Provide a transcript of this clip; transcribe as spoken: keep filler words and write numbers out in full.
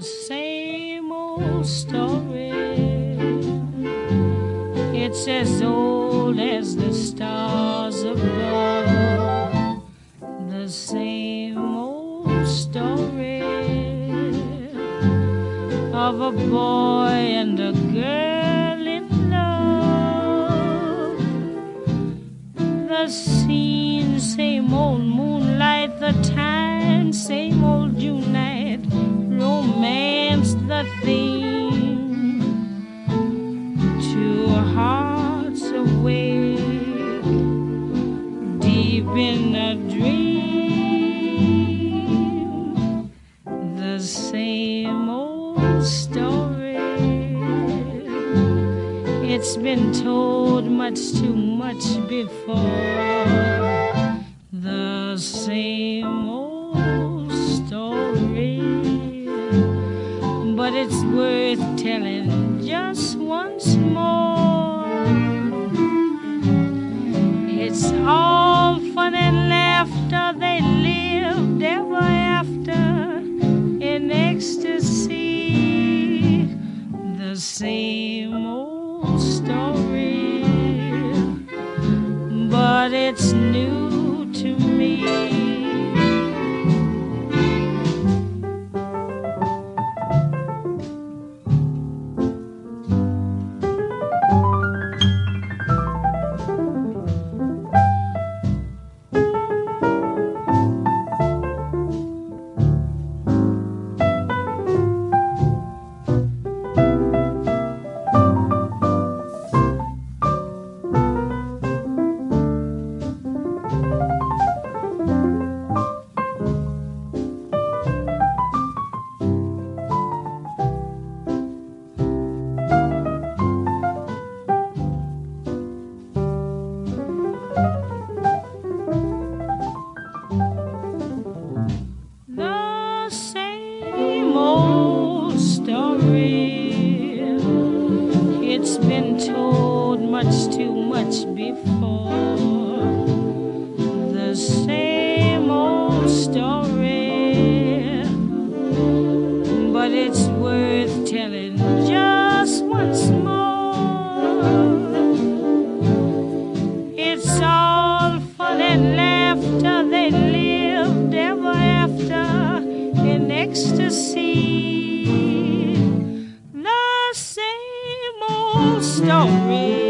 same old story. It's as old as the stars above. The same old story of a boy and a girl in love. The scene, same old moonlight, the time, same old June night. Romance, the theme. Two hearts awake, deep in a dream. The same old story. It's been told much too much before. The same old story, but it's worth telling just once more. It's all fun and laughter, they lived ever after in ecstasy. The same old story, but it's new to me. It's been told much too much before. The same old story, but it's worth telling just once more. It's all fun and laughter, they lived ever after in ecstasy. The same old story.